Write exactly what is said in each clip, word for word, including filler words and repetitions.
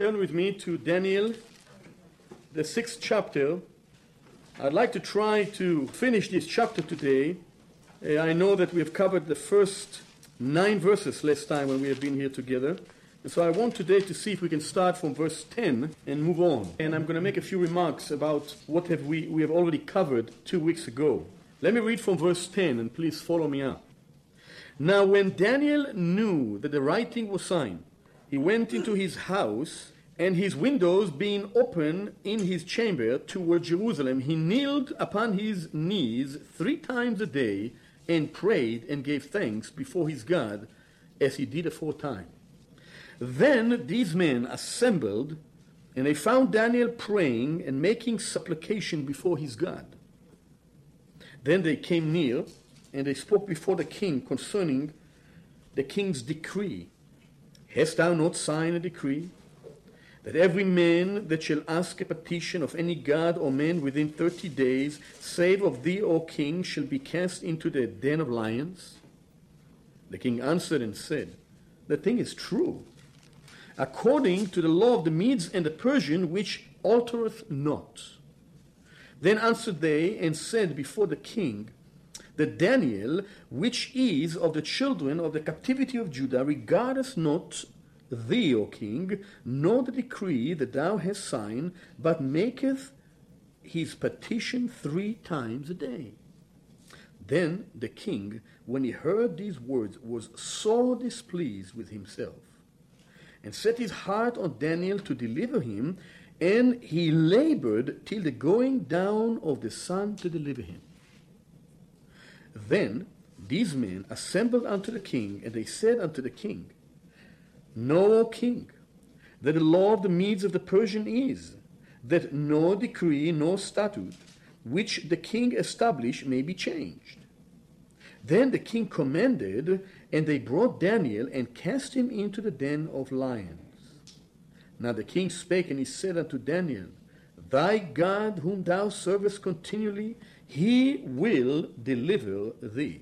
Turn with me to Daniel, the sixth chapter. I'd like to try to finish this chapter today. Uh, I know that we have covered the first nine verses last time when we have been here together. And so I want today to see if we can start from verse ten and move on. And I'm going to make a few remarks about what have we, we have already covered two weeks ago. Let me read from verse ten, and please follow me up. Now when Daniel knew that the writing was signed, he went into his house, and his windows being open in his chamber toward Jerusalem, he kneeled upon his knees three times a day and prayed and gave thanks before his God, as he did aforetime. Then these men assembled, and they found Daniel praying and making supplication before his God. Then they came near, and they spoke before the king concerning the king's decree. Hast thou not signed a decree, that every man that shall ask a petition of any god or man within thirty days, save of thee, O king, shall be cast into the den of lions? The king answered and said, The thing is true, according to the law of the Medes and the Persian, which altereth not. Then answered they and said before the king, that Daniel, which is of the children of the captivity of Judah, regardeth not thee, O king, nor the decree that thou hast signed, but maketh his petition three times a day. Then the king, when he heard these words, was sore displeased with himself, and set his heart on Daniel to deliver him, and he labored till the going down of the sun to deliver him. Then these men assembled unto the king, and they said unto the king, Know, O king, that the law of the Medes of the Persian is, that no decree nor statute which the king established may be changed. Then the king commanded, and they brought Daniel and cast him into the den of lions. Now the king spake, and he said unto Daniel, Thy God whom thou servest continually, he will deliver thee.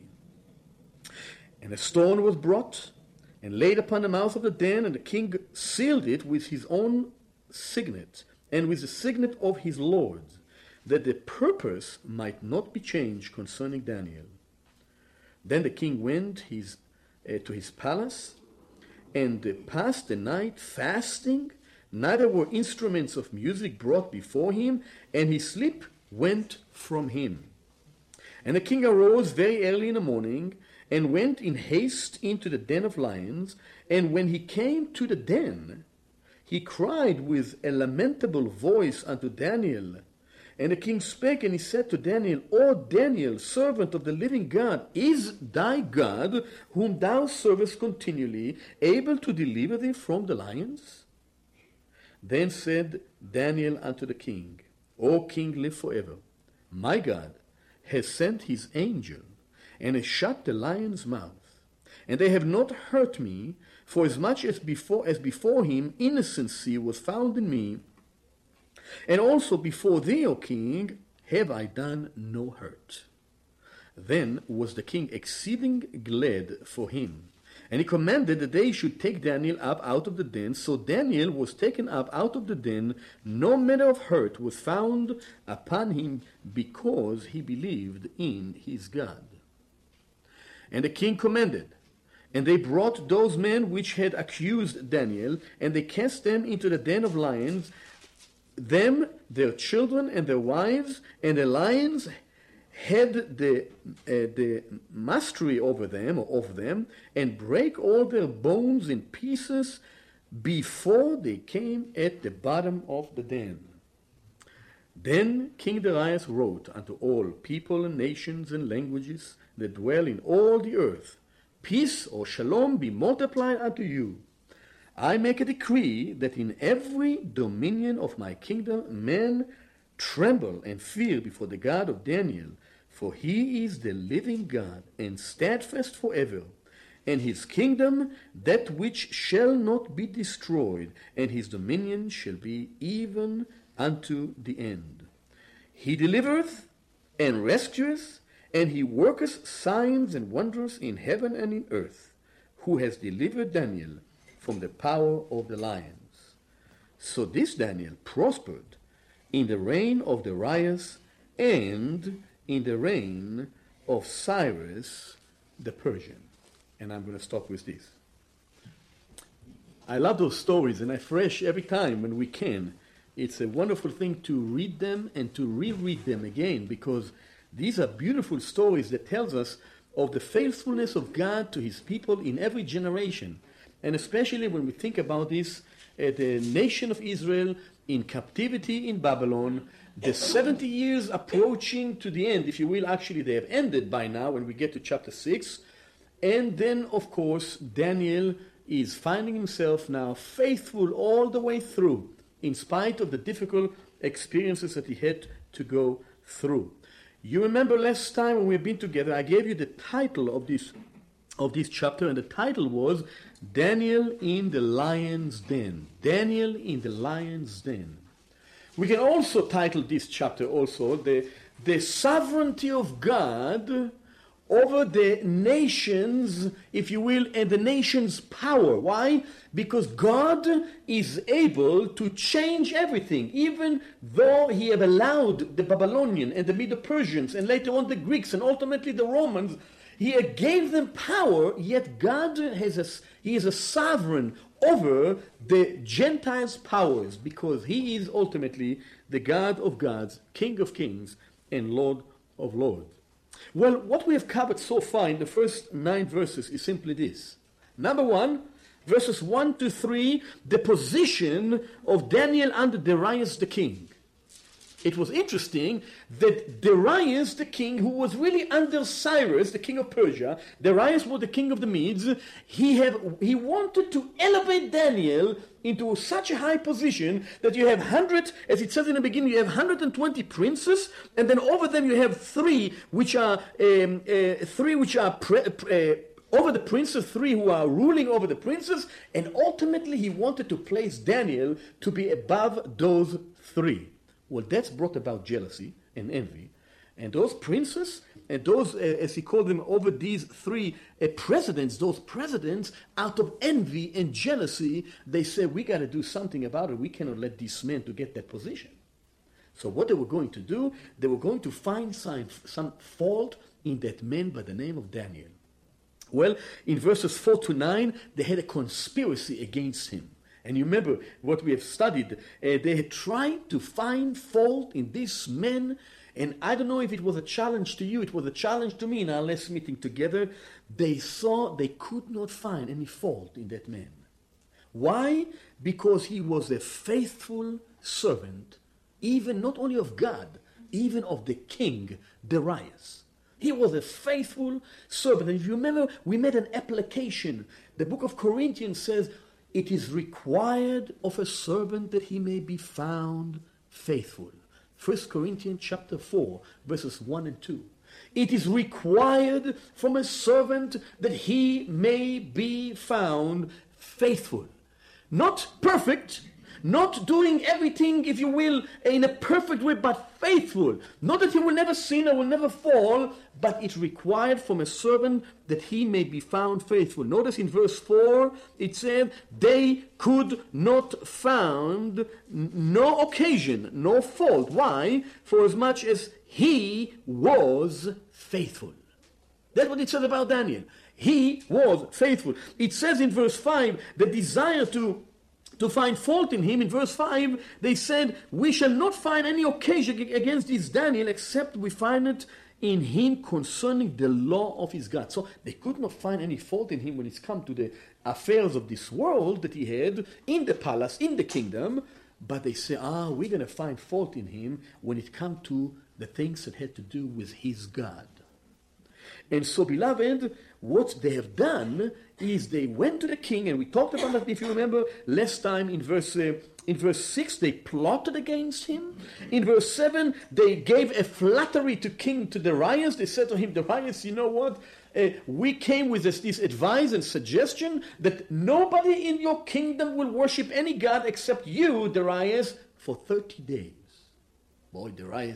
And a stone was brought and laid upon the mouth of the den, and the king sealed it with his own signet and with the signet of his lords, that the purpose might not be changed concerning Daniel. Then the king went his, uh, to his palace and uh, passed the night fasting. Neither were instruments of music brought before him, and his sleep went from him. And the king arose very early in the morning, and went in haste into the den of lions. And when he came to the den, he cried with a lamentable voice unto Daniel. And the king spake, and he said to Daniel, O Daniel, servant of the living God, is thy God, whom thou servest continually, able to deliver thee from the lions? Then said Daniel unto the king, O king, live forever. My God has sent his angel, and has shut the lion's mouth, and they have not hurt me, for as much as before as before him innocency was found in me, and also before thee, O king, have I done no hurt. Then was the king exceeding glad for him, and he commanded that they should take Daniel up out of the den. So Daniel was taken up out of the den. No manner of hurt was found upon him, because he believed in his God. And the king commanded, and they brought those men which had accused Daniel, and they cast them into the den of lions, them, their children, and their wives, and the lions had the uh, the mastery over them or of them, and break all their bones in pieces before they came at the bottom of the den. Then King Darius wrote unto all people and nations and languages that dwell in all the earth, Peace or shalom be multiplied unto you. I make a decree that in every dominion of my kingdom men tremble and fear before the God of Daniel, for he is the living God, and steadfast forever, and his kingdom that which shall not be destroyed, and his dominion shall be even unto the end. He delivereth and rescueth, and he worketh signs and wonders in heaven and in earth, who has delivered Daniel from the power of the lions. So this Daniel prospered in the reign of Darius and in the reign of Cyrus the Persian. And I'm going to stop with this. I love those stories, and I fresh every time when we can. It's a wonderful thing to read them and to reread them again, because these are beautiful stories that tells us of the faithfulness of God to his people in every generation. And especially when we think about this, uh, the nation of Israel in captivity in Babylon, the seventy years approaching to the end, if you will. Actually, they have ended by now when we get to chapter six. And then, of course, Daniel is finding himself now faithful all the way through, in spite of the difficult experiences that he had to go through. You remember last time when we've been together, I gave you the title of this of this chapter, and the title was Daniel in the Lion's Den. Daniel in the Lion's Den. We can also title this chapter also the, the sovereignty of God over the nations, if you will, and the nation's power. Why? Because God is able to change everything, even though he have allowed the Babylonian and the Medo-Persians and later on the Greeks and ultimately the Romans, he gave them power, yet God has a, he is a sovereign over the Gentiles' powers, because he is ultimately the God of gods, King of kings, and Lord of lords. Well, what we have covered so far in the first nine verses is simply this. Number one, verses one to three, the position of Daniel under Darius the king. It was interesting that Darius the king, who was really under Cyrus, the king of Persia, Darius was the king of the Medes, he, have, he wanted to elevate Daniel into such a high position that you have one hundred, as it says in the beginning, you have one hundred twenty princes, and then over them you have three which are, um, uh, three which are pre- uh, over the princes, three who are ruling over the princes, and ultimately he wanted to place Daniel to be above those three. Well, that's brought about jealousy and envy. And those princes, and those, uh, as he called them, over these three uh, presidents, those presidents, out of envy and jealousy, they said, we got to do something about it. We cannot let these men to get that position. So what they were going to do, they were going to find some, some fault in that man by the name of Daniel. Well, in verses four to nine, they had a conspiracy against him. And you remember what we have studied. Uh, they had tried to find fault in this man. And I don't know if it was a challenge to you. It was a challenge to me in our last meeting together. They saw they could not find any fault in that man. Why? Because he was a faithful servant, even not only of God, even of the king, Darius. He was a faithful servant. And if you remember, we made an application. The book of Corinthians says, it is required of a servant that he may be found faithful. First Corinthians chapter four, verses one and two. It is required from a servant that he may be found faithful. Not perfect, not doing everything, if you will, in a perfect way, but faithful. Not that he will never sin or will never fall, but it's required from a servant that he may be found faithful. Notice in verse four, it said, they could not found no occasion, no fault. Why? For as much as he was faithful. That's what it says about Daniel. He was faithful. It says in verse five, the desire to to find fault in him. In verse five, they said, we shall not find any occasion against this Daniel except we find it in him concerning the law of his God. So they could not find any fault in him when it's come to the affairs of this world that he had in the palace, in the kingdom. But they say, ah, we're going to find fault in him when it comes to the things that had to do with his God. And so, beloved, what they have done is they went to the king, and we talked about that, if you remember, last time in verse uh, in verse six, they plotted against him. In verse seven, they gave a flattery to King to Darius. They said to him, Darius, you know what? Uh, we came with this, this advice and suggestion that nobody in your kingdom will worship any god except you, Darius, for thirty days. Boy, Darius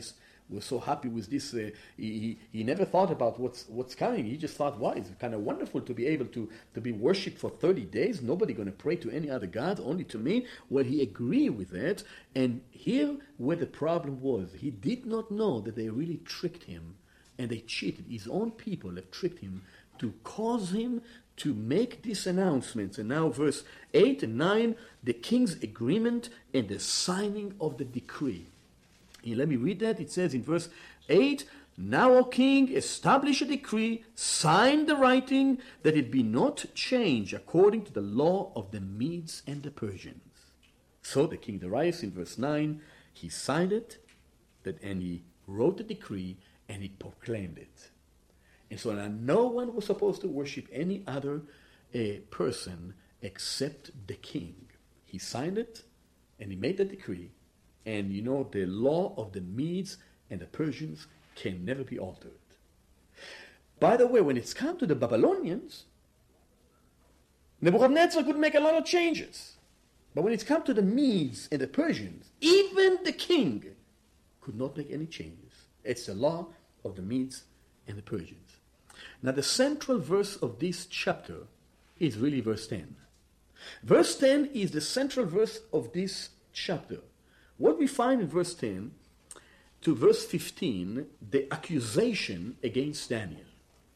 was so happy with this. Uh, he, he, he never thought about what's what's coming. He just thought, wow, it's kind of wonderful to be able to, to be worshipped for thirty days. Nobody going to pray to any other gods, only to me. Well, he agreed with that. And here where the problem was, he did not know that they really tricked him and they cheated. His own people have tricked him to cause him to make these announcements. And now verse eight and nine, the king's agreement and the signing of the decree. Here, let me read that. It says in verse eight, now, O king, establish a decree, sign the writing, that it be not changed according to the law of the Medes and the Persians. So the king Darius, in verse nine, he signed it, that, and he wrote the decree, and he proclaimed it. And so now no one was supposed to worship any other uh, person except the king. He signed it, and he made the decree. And you know, the law of the Medes and the Persians can never be altered. By the way, when it's come to the Babylonians, Nebuchadnezzar could make a lot of changes. But when it's come to the Medes and the Persians, even the king could not make any changes. It's the law of the Medes and the Persians. Now, the central verse of this chapter is really verse ten. Verse ten is the central verse of this chapter. What we find in verse ten to verse fifteen, the accusation against Daniel.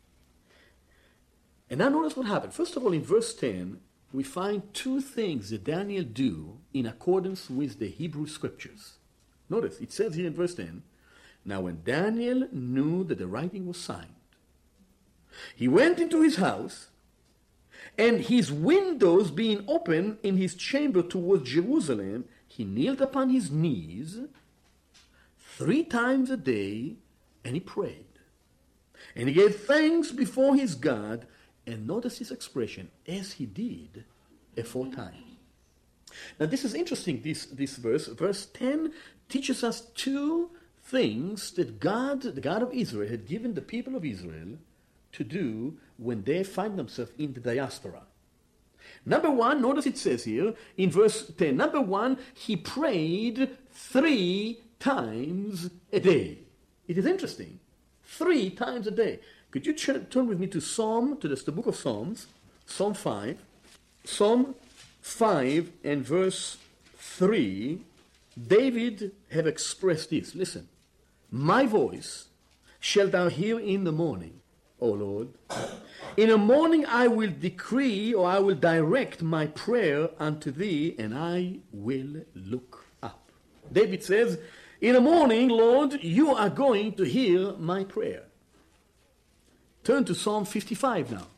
And now notice what happened. First of all, in verse ten, we find two things that Daniel do in accordance with the Hebrew scriptures. Notice, it says here in verse ten, now when Daniel knew that the writing was signed, he went into his house, and his windows being open in his chamber towards Jerusalem, he kneeled upon his knees three times a day, and he prayed. And he gave thanks before his God, and notice his expression, as he did aforetime. Now this is interesting, this, this verse. Verse ten teaches us two things that God, the God of Israel, had given the people of Israel to do when they find themselves in the diaspora. Number one, notice it says here in verse ten, number one, he prayed three times a day. It is interesting. Three times a day. Could you ch- turn with me to Psalm, to this, the book of Psalms, Psalm five. Psalm five and verse three, David have expressed this. Listen. My voice shalt thou hear in the morning, O Lord. In the morning I will decree, or I will direct my prayer unto thee, and I will look up. David says, in the morning, Lord, you are going to hear my prayer. Turn to Psalm fifty-five now.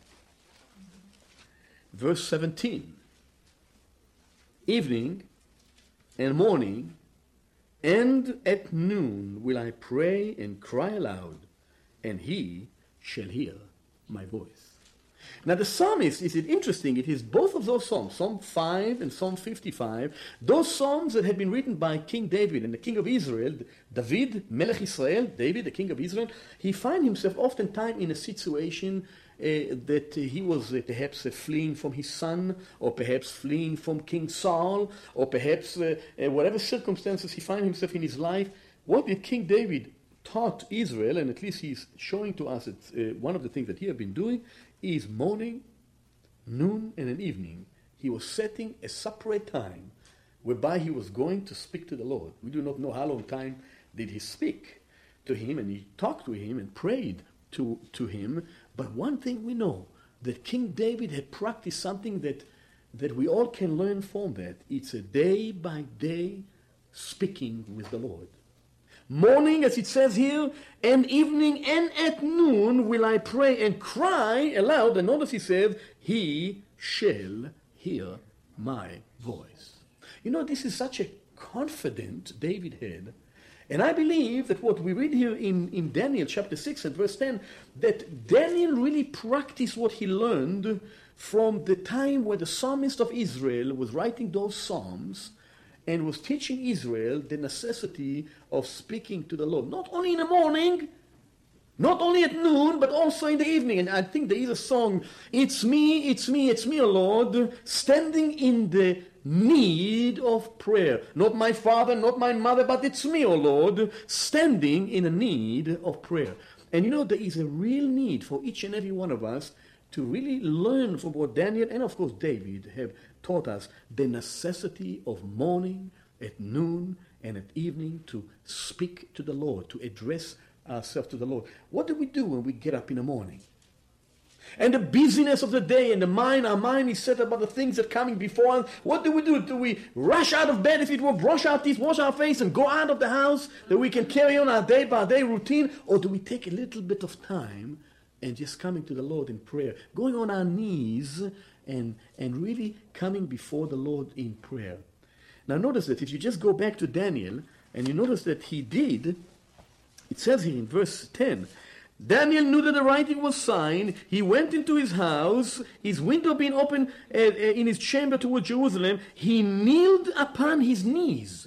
Verse seventeen. Evening and morning and at noon will I pray and cry aloud, and he shall hear my voice. Now the psalmist, is it interesting, it is both of those psalms, Psalm five and Psalm fifty-five, those psalms that have been written by King David and the king of Israel, David, Melech Israel, David, the king of Israel. He found himself oftentimes in a situation uh, that uh, he was uh, perhaps uh, fleeing from his son, or perhaps fleeing from King Saul, or perhaps uh, uh, whatever circumstances he found himself in his life. What did King David taught Israel, and at least he's showing to us that uh, one of the things that he had been doing is morning, noon, and an evening. He was setting a separate time whereby he was going to speak to the Lord. We do not know how long time did he speak to him, and he talked to him and prayed to, to him. But one thing we know, that King David had practiced something that, that we all can learn from that. It's a day by day speaking with the Lord. Morning, as it says here, and evening and at noon will I pray and cry aloud. And notice he says, he shall hear my voice. You know, this is such a confident David had. And I believe that what we read here in, in Daniel chapter six and verse ten, that Daniel really practiced what he learned from the time where the psalmist of Israel was writing those psalms and was teaching Israel the necessity of speaking to the Lord. Not only in the morning, Not only at noon, but also in the evening. And I think there is a song, it's me, it's me, it's me, O Lord, standing in the need of prayer. Not my father, not my mother, but it's me, O Lord, standing in a need of prayer. And you know, there is a real need for each and every one of us to really learn from what Daniel and of course David have taught us, the necessity of morning, at noon, and at evening to speak to the Lord, to address ourselves to the Lord. What do we do when we get up in the morning? And the busyness of the day and the mind, our mind is set about the things that are coming before us. What do we do? Do we rush out of bed, if it were, brush our teeth, wash our face, and go out of the house that we can carry on our day-by-day routine? Or do we take a little bit of time and just coming to the Lord in prayer, going on our knees and, and really coming before the Lord in prayer? Now notice that if you just go back to Daniel, and you notice that he did, it says here in verse ten, Daniel knew that the writing was signed. He went into his house, his window being open uh, uh, in his chamber toward Jerusalem. He kneeled upon his knees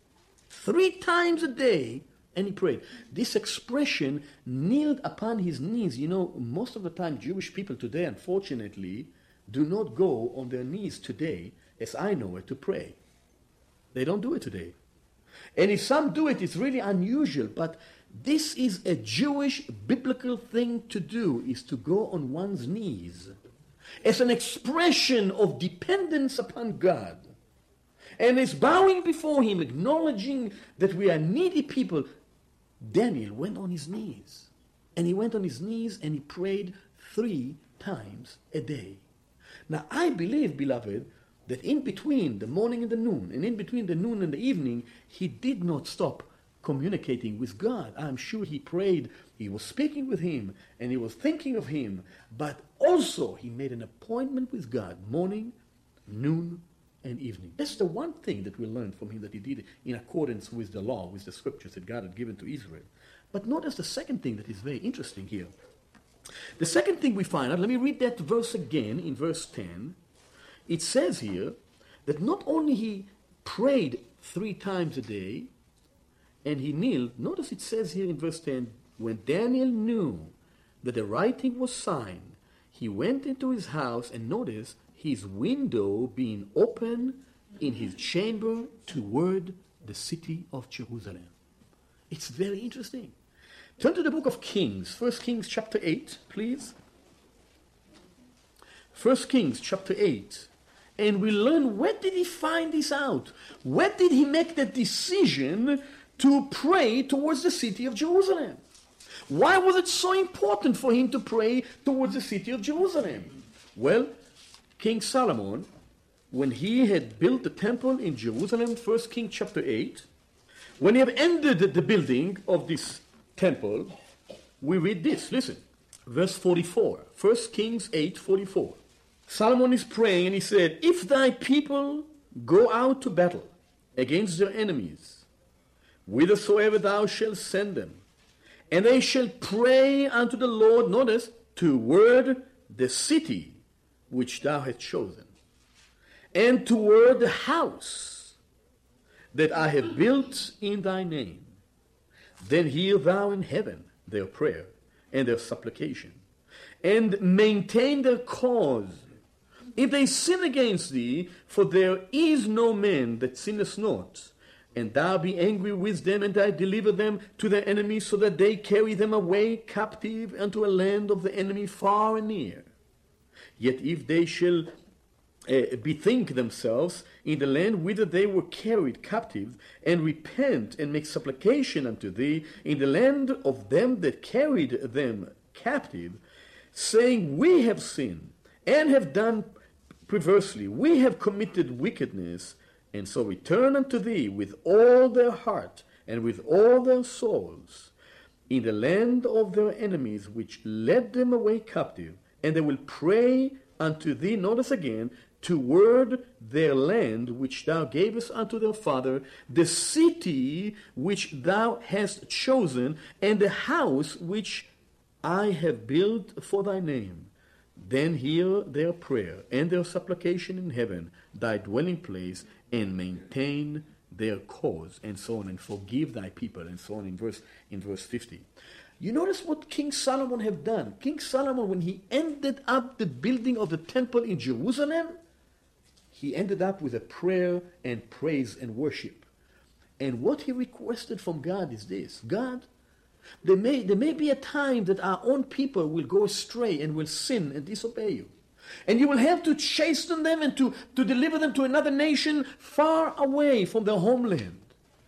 three times a day, and he prayed. This expression, kneeled upon his knees, you know, most of the time Jewish people today, unfortunately, do not go on their knees today, as I know it, to pray. They don't do it today. And if some do it, it's really unusual, but this is a Jewish biblical thing to do, is to go on one's knees as an expression of dependence upon God. And is bowing before him, acknowledging that we are needy people. Daniel went on his knees. And he went on his knees and he prayed three times a day. Now I believe, beloved, that in between the morning and the noon, and in between the noon and the evening, he did not stop communicating with God. I'm sure he prayed, he was speaking with him, and he was thinking of him, but also he made an appointment with God, morning, noon, and evening. That's the one thing that we learned from him, that he did in accordance with the law, with the scriptures that God had given to Israel. But notice the second thing that is very interesting here. The second thing we find out, let me read that verse again in verse ten. It says here that not only he prayed three times a day, and he kneeled. Notice it says here in verse ten, when Daniel knew that the writing was signed, he went into his house, and notice his window being open in his chamber toward the city of Jerusalem. It's very interesting. Turn to the book of Kings, First Kings chapter eight, please. First Kings chapter eight. And we learn, where did he find this out? Where did he make the decision to pray towards the city of Jerusalem? Why was it so important for him to pray towards the city of Jerusalem? Well, King Solomon, when he had built the temple in Jerusalem, First Kings chapter eight, when he had ended the building of this temple, we read this. Listen, verse forty-four, First Kings eight forty-four. Solomon is praying and he said, if thy people go out to battle against their enemies, whithersoever thou shalt send them, and they shall pray unto the Lord, notice, toward the city which thou hast chosen, and toward the house that I have built in thy name, then hear thou in heaven their prayer and their supplication, and maintain their cause. If they sin against thee, for there is no man that sinneth not, and thou be angry with them, and I deliver them to their enemies, so that they carry them away captive unto a land of the enemy far and near. Yet if they shall uh, bethink themselves in the land whither they were carried captive, and repent and make supplication unto thee in the land of them that carried them captive, saying, we have sinned and have done perversely, we have committed wickedness, and so return unto thee with all their heart and with all their souls in the land of their enemies, which led them away captive, and they will pray unto thee, notice again, toward their land which thou gavest unto their father, the city which thou hast chosen, and the house which I have built for thy name. Then hear their prayer and their supplication in heaven, thy dwelling place, and maintain their cause, and so on, and forgive thy people, and so on in verse in verse fifty. You notice what King Solomon have done. King Solomon, when he ended up the building of the temple in Jerusalem, he ended up with a prayer and praise and worship. And what he requested from God is this: God, there may, there may be a time that our own people will go astray and will sin and disobey you. And you will have to chasten them and to, to deliver them to another nation far away from their homeland.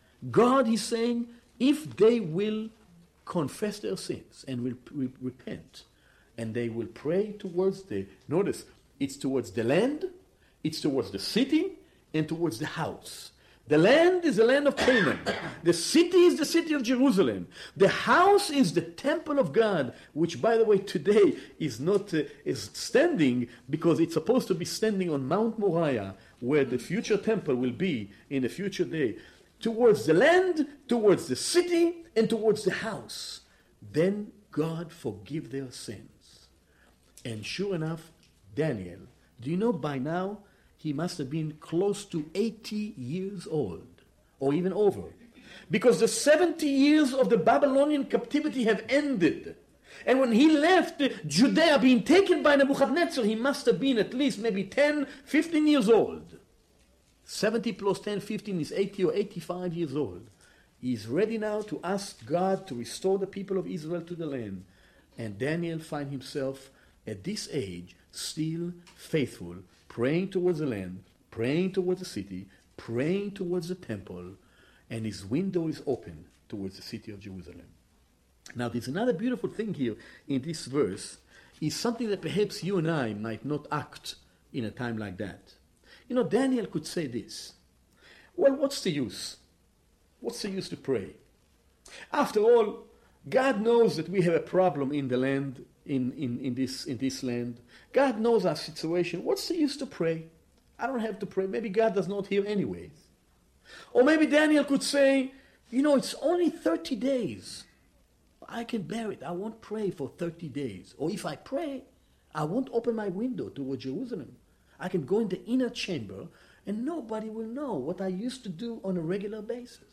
God is saying, if they will confess their sins and will re- repent, and they will pray towards the, notice, it's towards the land, it's towards the city, and towards the house. The land is the land of Canaan. The city is the city of Jerusalem. The house is the temple of God, which, by the way, today is not uh, is standing because it's supposed to be standing on Mount Moriah, where the future temple will be in the future day. Towards the land, towards the city, and towards the house. Then God forgive their sins. And sure enough, Daniel, do you know by now, he must have been close to eighty years old, or even over. Because the seventy years of the Babylonian captivity have ended. And when he left Judea being taken by Nebuchadnezzar, he must have been at least maybe ten, fifteen years old. seventy plus ten, fifteen is eighty or eighty-five years old. He is ready now to ask God to restore the people of Israel to the land. And Daniel finds himself at this age still faithful, praying towards the land, praying towards the city, praying towards the temple, and his window is open towards the city of Jerusalem. Now there's another beautiful thing here in this verse, is something that perhaps you and I might not act in a time like that. You know, Daniel could say this: well, what's the use? What's the use to pray? After all, God knows that we have a problem in the land, in, in, in this in this land. God knows our situation. What's the use to pray? I don't have to pray. Maybe God does not hear anyways. Or maybe Daniel could say, you know, it's only thirty days. I can bear it. I won't pray for thirty days. Or if I pray, I won't open my window toward Jerusalem. I can go in the inner chamber and nobody will know what I used to do on a regular basis.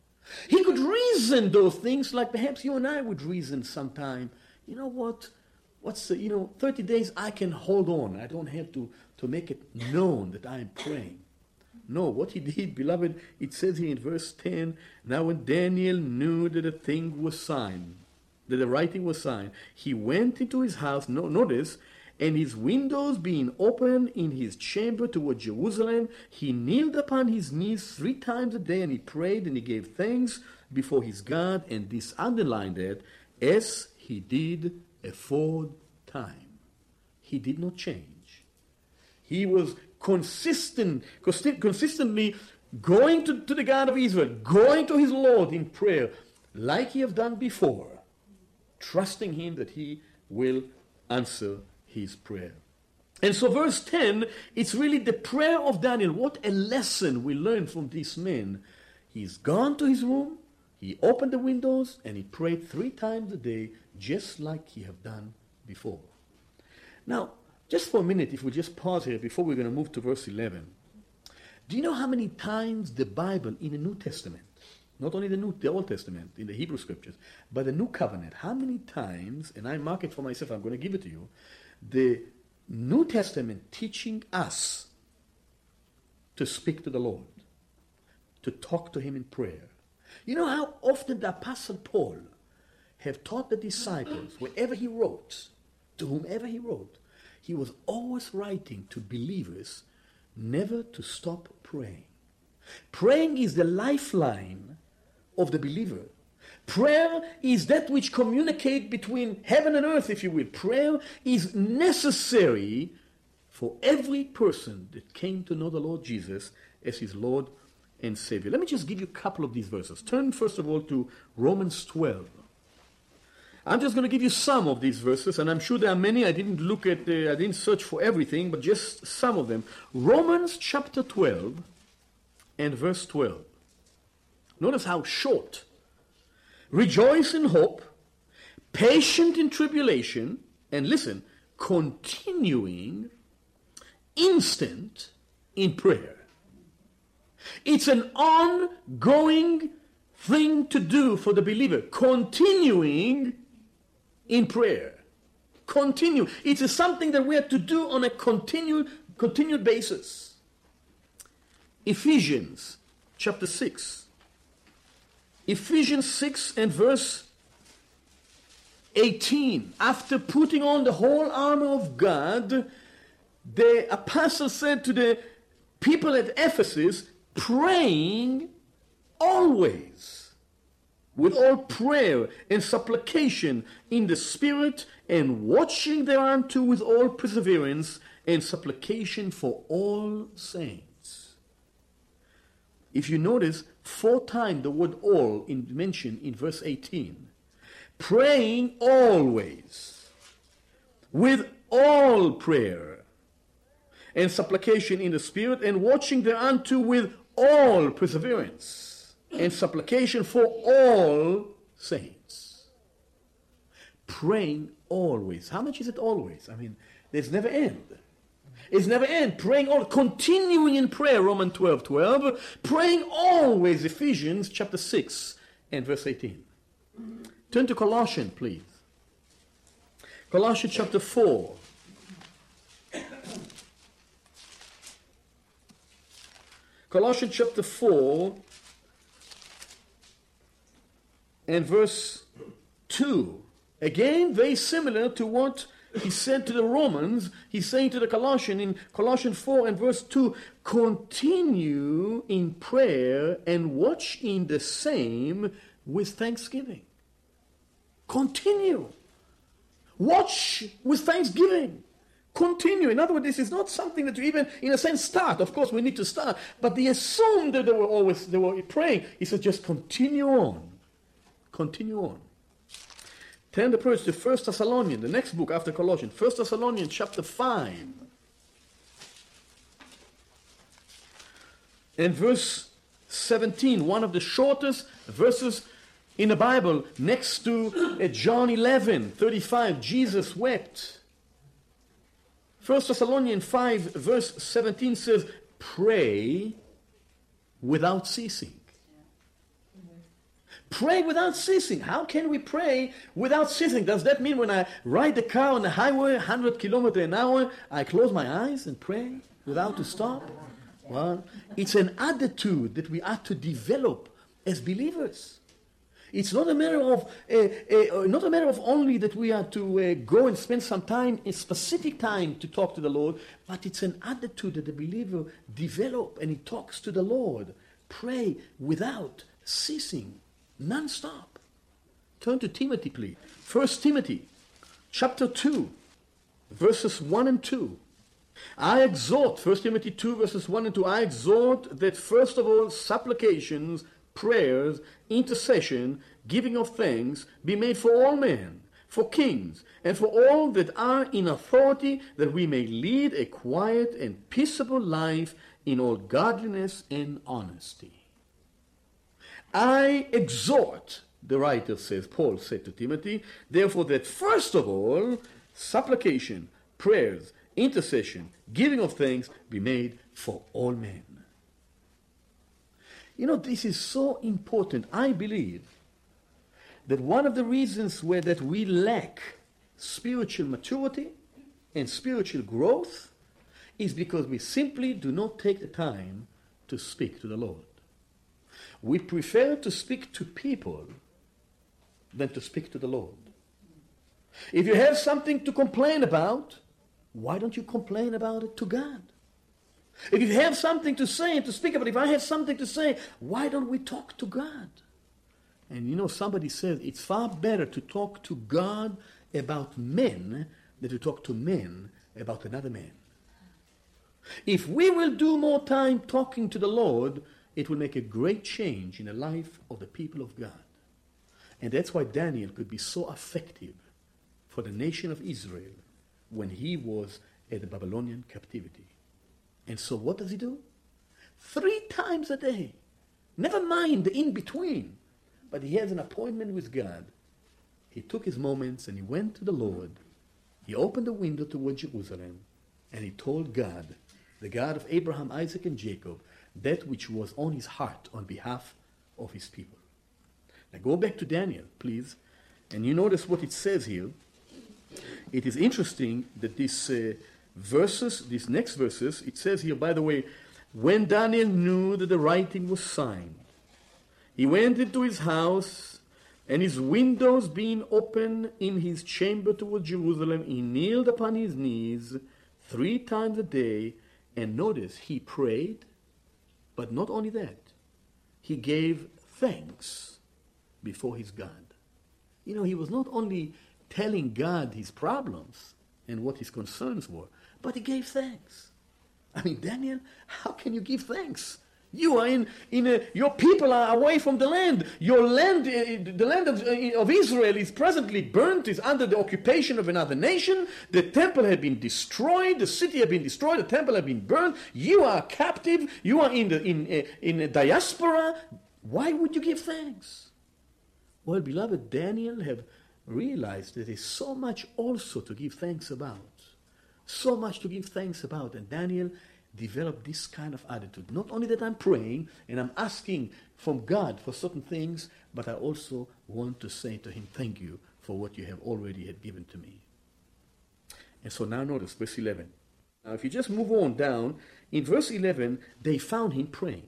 He could reason those things like perhaps you and I would reason sometime. You know what? What's the, you know, thirty days I can hold on. I don't have to, to make it known that I am praying. No, what he did, beloved, it says here in verse ten, now when Daniel knew that the thing was signed, that the writing was signed, he went into his house, no, notice, and his windows being open in his chamber toward Jerusalem, he kneeled upon his knees three times a day, and he prayed and he gave thanks before his God, and this underlined that, as he did aforetime. He did not change. He was consistent, consistently going to, to the God of Israel, going to his Lord in prayer, like he have done before, trusting him that he will answer his prayer. And so verse ten, it's really the prayer of Daniel. What a lesson we learn from this man. He's gone to his room, he opened the windows, and he prayed three times a day, just like he have done before. Now, just for a minute, if we just pause here before we're going to move to verse eleven. Do you know how many times the Bible in the New Testament, not only the New, the Old Testament, in the Hebrew Scriptures, but the New Covenant, how many times, and I mark it for myself, I'm going to give it to you, the New Testament teaching us to speak to the Lord, to talk to him in prayer. You know how often the Apostle Paul have taught the disciples, wherever he wrote, to whomever he wrote, he was always writing to believers never to stop praying. Praying is the lifeline of the believer. Prayer is that which communicates between heaven and earth, if you will. Prayer is necessary for every person that came to know the Lord Jesus as his Lord and Savior. Let me just give you a couple of these verses. Turn first of all to Romans twelve. I'm just going to give you some of these verses, and I'm sure there are many. I didn't look at, uh, I didn't search for everything, but just some of them. Romans chapter twelve and verse twelve. Notice how short. Rejoice in hope, patient in tribulation, and listen, continuing instant in prayer. It's an ongoing thing to do for the believer, continuing in prayer. Continue. It is something that we have to do on a continued, continued basis. Ephesians chapter six. Ephesians six and verse eighteen. After putting on the whole armor of God, the apostle said to the people at Ephesus, praying always with all prayer and supplication in the Spirit, and watching thereunto with all perseverance and supplication for all saints. If you notice, four times the word all in mentioned in verse eighteen. Praying always with all prayer and supplication in the Spirit, and watching thereunto with all perseverance and supplication for all saints. Praying always. How much is it always? I mean, there's never end. It's never end. Praying all, continuing in prayer, Romans twelve twelve. Praying always, Ephesians chapter six and verse eighteen. Turn to Colossians, please. Colossians chapter four. Colossians chapter four and verse two. Again, very similar to what he said to the Romans. He's saying to the Colossians in Colossians four and verse two, continue in prayer and watch in the same with thanksgiving. Continue. Watch with thanksgiving. Continue. In other words, this is not something that you even, in a sense, start. Of course, we need to start. But they assumed that they were always they were praying. He said, just continue on. Continue on. Turn the page to First Thessalonians, the next book after Colossians. First Thessalonians chapter five. And verse seventeen, one of the shortest verses in the Bible, next to uh, John eleven thirty-five, Jesus wept. First Thessalonians five, verse seventeen says, pray without ceasing. Pray without ceasing. How can we pray without ceasing? Does that mean when I ride the car on the highway, one hundred kilometers an hour, I close my eyes and pray without to stop? Well, it's an attitude that we have to develop as believers. It's not a matter of uh, uh, not a matter of only that we are to uh, go and spend some time, a specific time to talk to the Lord, but it's an attitude that the believer develop, and he talks to the Lord. Pray without ceasing, non-stop. Turn to Timothy, please. First Timothy, chapter two, verses one and two. I exhort, First Timothy two, verses one and two, I exhort that first of all supplications, prayers, intercession, giving of thanks be made for all men, for kings, and for all that are in authority, that we may lead a quiet and peaceable life in all godliness and honesty. I exhort, the writer says, Paul said to Timothy, therefore that first of all supplication, prayers, intercession, giving of thanks be made for all men. You know, this is so important. I believe that one of the reasons where that we lack spiritual maturity and spiritual growth is because we simply do not take the time to speak to the Lord. We prefer to speak to people than to speak to the Lord. If you have something to complain about, why don't you complain about it to God? If you have something to say and to speak about, if I have something to say, why don't we talk to God? And you know, somebody says it's far better to talk to God about men than to talk to men about another man. If we will do more time talking to the Lord, it will make a great change in the life of the people of God. And that's why Daniel could be so effective for the nation of Israel when he was at the Babylonian captivity. And so what does he do? Three times a day. Never mind the in-between. But he has an appointment with God. He took his moments and he went to the Lord. He opened the window toward Jerusalem and he told God, the God of Abraham, Isaac, and Jacob, that which was on his heart on behalf of his people. Now go back to Daniel, please. And you notice what it says here. It is interesting that these uh, verses, these next verses, it says here, by the way, when Daniel knew that the writing was signed, he went into his house, and his windows being open in his chamber toward Jerusalem, he kneeled upon his knees three times a day, and notice, he prayed, but not only that, he gave thanks before his God. You know, he was not only telling God his problems and what his concerns were, but he gave thanks. I mean, Daniel, how can you give thanks? You are in, in a, your people are away from the land. Your land, uh, the land of, uh, of Israel is presently burnt, is under the occupation of another nation. The temple had been destroyed. The city had been destroyed. The temple had been burned. You are captive. You are in, the, in, uh, in a diaspora. Why would you give thanks? Well, beloved, Daniel have realized that there's so much also to give thanks about. So much to give thanks about. And Daniel developed this kind of attitude. Not only that I'm praying and I'm asking from God for certain things, but I also want to say to him, thank you for what you have already had given to me. And so now notice verse eleven. Now if you just move on down, in verse eleven, they found him praying.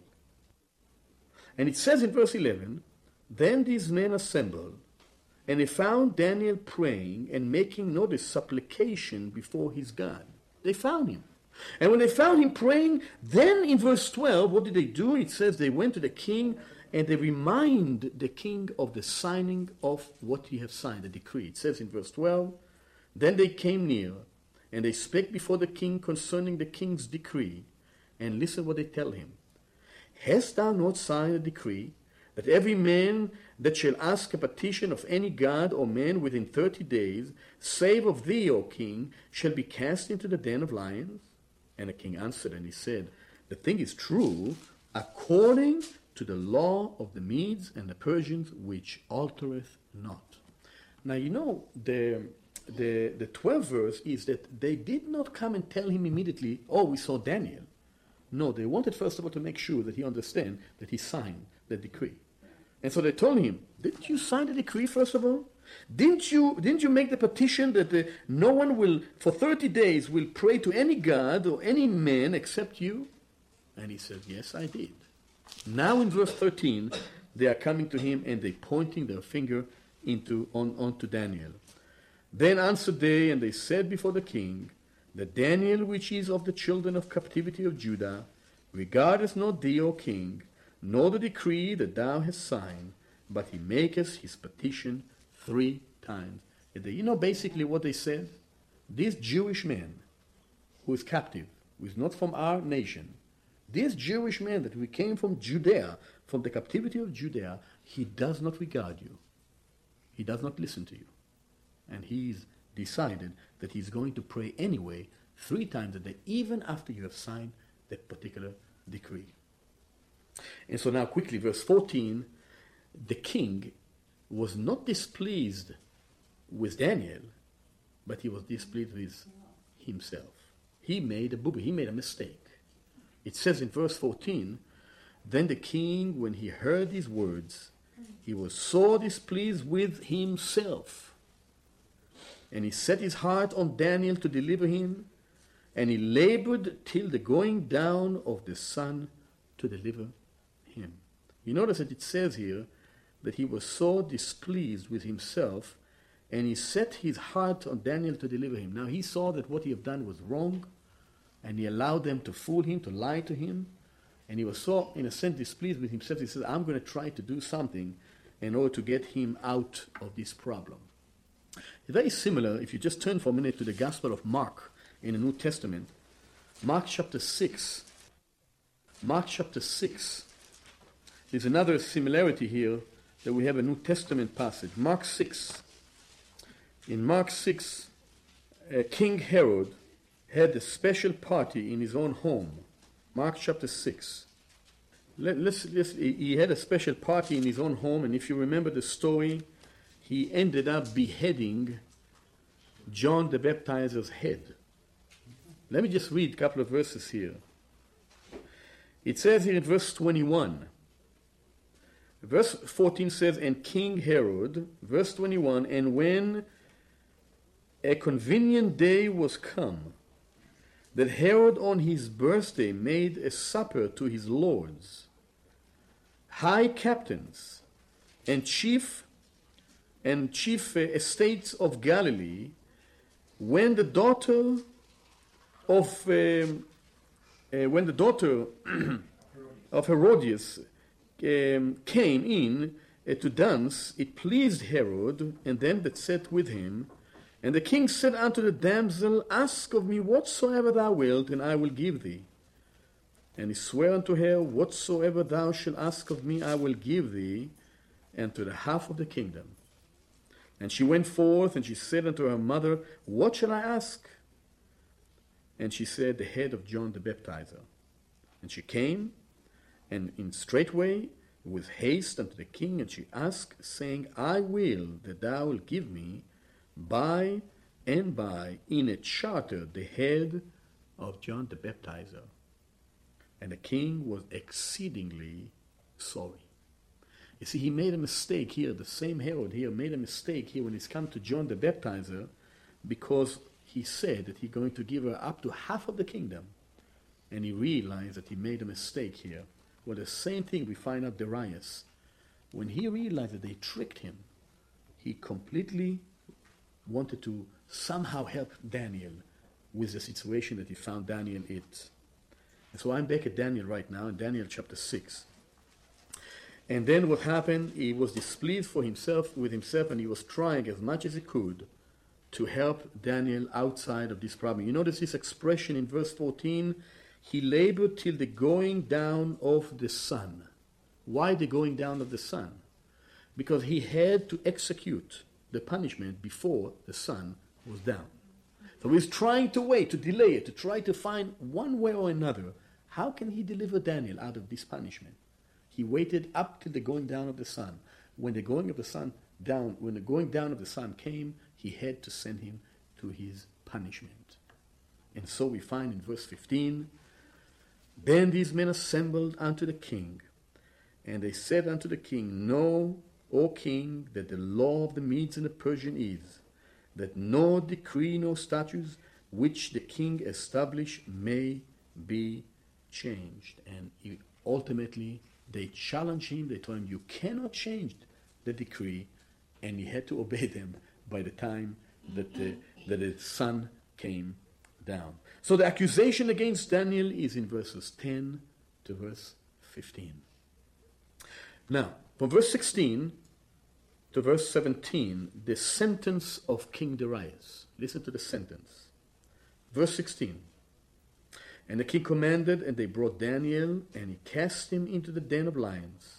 And it says in verse eleven, then these men assembled, and they found Daniel praying and making, notice, supplication before his God. They found him. And when they found him praying, then in verse twelve, what did they do? It says they went to the king and they remind the king of the signing of what he had signed, the decree. It says in verse twelve, then they came near and they spake before the king concerning the king's decree. And listen what they tell him. Hast thou not signed a decree that every man that shall ask a petition of any god or man within thirty days, save of thee, O king, shall be cast into the den of lions? And the king answered and he said, the thing is true, according to the law of the Medes and the Persians, which altereth not. Now, you know, the, the, the twelfth verse is that they did not come and tell him immediately, oh, we saw Daniel. No, they wanted first of all to make sure that he understand that he signed the decree. And so they told him, didn't you sign the decree first of all? Didn't you, didn't you make the petition that uh, no one will, for thirty days, will pray to any god or any man except you? And he said, yes, I did. Now in verse thirteen, they are coming to him and they pointing their finger into on onto Daniel. Then answered they, and they said before the king, that Daniel, which is of the children of captivity of Judah, regardeth not thee, O king, nor the decree that thou hast signed, but he maketh his petition three times a day. You know basically what they said? This Jewish man who is captive, who is not from our nation, this Jewish man that we came from Judea, from the captivity of Judea, he does not regard you. He does not listen to you. And he's decided that he's going to pray anyway three times a day, even after you have signed that particular decree. And so now quickly, verse fourteen, the king was not displeased with Daniel, but he was displeased with himself. He made a booby, he made a mistake. It says in verse fourteen, then the king, when he heard these words, he was sore displeased with himself. And he set his heart on Daniel to deliver him, and he labored till the going down of the sun to deliver him. You notice that it says here that he was so displeased with himself, and he set his heart on Daniel to deliver him. Now he saw that what he had done was wrong, and he allowed them to fool him, to lie to him, and he was so, in a sense, displeased with himself. He said, I'm going to try to do something in order to get him out of this problem. It's very similar, if you just turn for a minute to the Gospel of Mark in the New Testament. Mark chapter six. Mark chapter six. There's another similarity here that we have a New Testament passage. Mark six. In Mark six, uh, King Herod had a special party in his own home. Mark chapter six. Let, let's, let's, he had a special party in his own home, and if you remember the story, he ended up beheading John the Baptizer's head. Let me just read a couple of verses here. It says here in verse twenty-one, verse fourteen says, and King Herod, verse twenty-one, and when a convenient day was come, that Herod on his birthday made a supper to his lords, high captains, and chief and chief uh, estates of Galilee, when the daughter of um, uh, when the daughter of Herodias um, came in uh, to dance, it pleased Herod and them that sat with him. And the king said unto the damsel, ask of me whatsoever thou wilt, and I will give thee. And he sware unto her, whatsoever thou shalt ask of me, I will give thee, and to the half of the kingdom. And she went forth, and she said unto her mother, what shall I ask? And she said, the head of John the Baptizer. And she came, and in straightway, with haste unto the king, and she asked, saying, I will that thou wilt give me by and by in a charter the head of John the Baptizer. And the king was exceedingly sorry. You see, he made a mistake here. The same Herod here made a mistake here when he's come to John the Baptizer, because he said that he's going to give her up to half of the kingdom. And he realized that he made a mistake here. Well, the same thing we find out Darius. When he realized that they tricked him, he completely wanted to somehow help Daniel with the situation that he found Daniel in. And so I'm back at Daniel right now, in Daniel chapter six. And then what happened, he was displeased for himself, with himself, and he was trying as much as he could to help Daniel outside of this problem. You notice this expression in verse fourteen, he labored till the going down of the sun. Why the going down of the sun? Because he had to execute the punishment before the sun was down. So he's trying to wait, to delay it, to try to find one way or another, how can he deliver Daniel out of this punishment? He waited up till the going down of the sun. When the going of the sun down, when the going down of the sun came, he had to send him to his punishment. And so we find in verse fifteen, then these men assembled unto the king, and they said unto the king, know, O king, that the law of the Medes and the Persians is, that no decree, no statutes, which the king establish may be changed. And he, ultimately, they challenged him. They told him, you cannot change the decree. And he had to obey them by the time that the, that the sun came down. So the accusation against Daniel is in verses ten to verse fifteen. Now, from verse sixteen to verse seventeen, the sentence of King Darius. Listen to the sentence. Verse sixteen. And the king commanded, and they brought Daniel, and he cast him into the den of lions.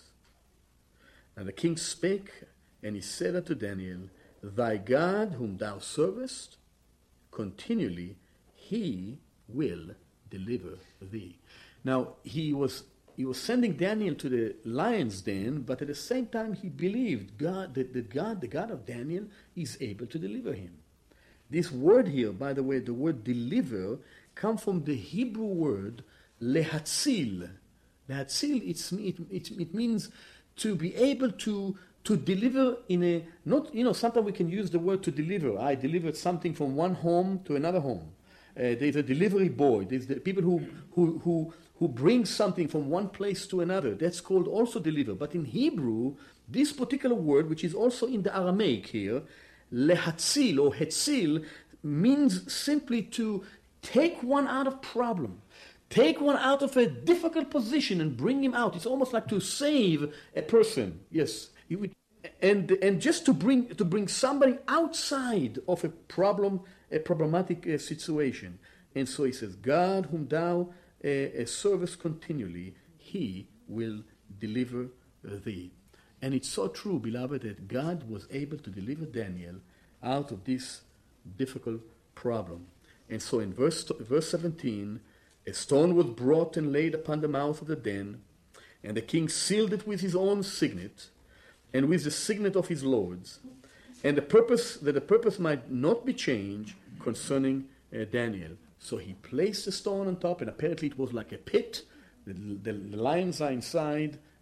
And the king spake, and he said unto Daniel, thy God whom thou servest, continually he will deliver thee. Now, he was he was sending Daniel to the lion's den, but at the same time he believed God that the God, the God of Daniel, is able to deliver him. This word here, by the way, the word deliver, comes from the Hebrew word lehatzil. Lehatzil, it's, it, it, it means to be able to to deliver in a, not, you know, sometimes we can use the word to deliver. I delivered something from one home to another home. Uh, there's a delivery boy. There's the people who, who, who, who bring something from one place to another. That's called also deliver. But in Hebrew, this particular word, which is also in the Aramaic here, lehatzil or hetzil, means simply to take one out of problem. Take one out of a difficult position and bring him out. It's almost like to save a person. Yes. Would, and and just to bring to bring somebody outside of a problem, a problematic uh, situation. And so he says, God whom thou uh, servest continually, he will deliver thee. And it's so true, beloved, that God was able to deliver Daniel out of this difficult problem. And so in verse verse seventeen, a stone was brought and laid upon the mouth of the den, and the king sealed it with his own signet, and with the signet of his lords, and the purpose that the purpose might not be changed concerning uh, Daniel. So he placed the stone on top, and apparently it was like a pit. The, the, the lions are inside,